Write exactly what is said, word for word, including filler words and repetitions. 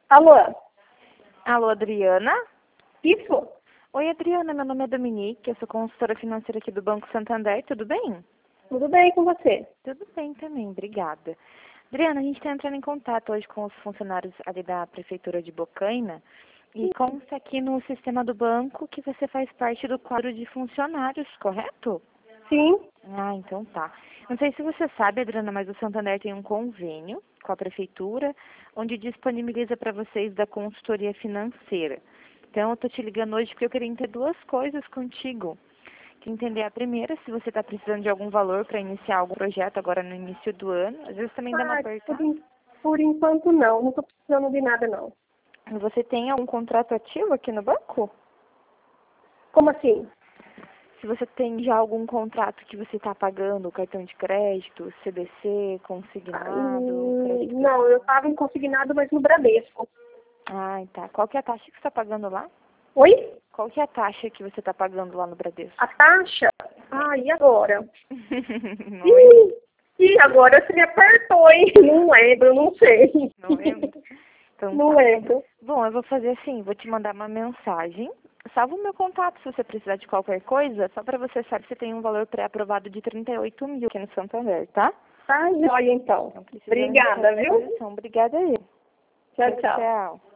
Alô? Alô, Adriana? Isso? Oi, Adriana, meu nome é Dominique, eu sou consultora financeira aqui do Banco Santander, tudo bem? Tudo bem com você? Tudo bem também, obrigada. Adriana, a gente está entrando em contato hoje com os funcionários ali da Prefeitura de Bocaina e consta aqui no sistema do banco que você faz parte do quadro de funcionários, correto? Sim. Ah, então tá. Não sei se você sabe, Adriana, mas o Santander tem um convênio com a Prefeitura, onde disponibiliza para vocês da consultoria financeira. Então, eu tô te ligando hoje porque eu queria entender duas coisas contigo. Queria entender a primeira, se você está precisando de algum valor para iniciar algum projeto agora no início do ano. Às vezes também dá uma Ah, por, apertada. en- por enquanto não, não estou precisando de nada não. Você tem algum contrato ativo aqui no banco? Como assim? Se você tem já algum contrato que você está pagando, cartão de crédito, C D C, consignado, Hum, crédito não, eu pessoal. estava em consignado, mas no Bradesco. Ah, tá. Qual que é a taxa que você está pagando lá? Oi? Qual que é a taxa que você está pagando lá no Bradesco? A taxa? Ah, e agora? Não é? Ih, e agora você me apertou, hein? Não lembro, não sei. Não lembro. Então Não tá. lembro. Bom, eu vou fazer assim, vou te mandar uma mensagem. Salva o meu contato se você precisar de qualquer coisa, só para você saber que você tem um valor pré-aprovado de trinta e oito mil aqui no Santander, tá? Tá, joia então. Não precisa Obrigada, de viu? correção. Obrigada aí. Tchau, tchau. Tchau.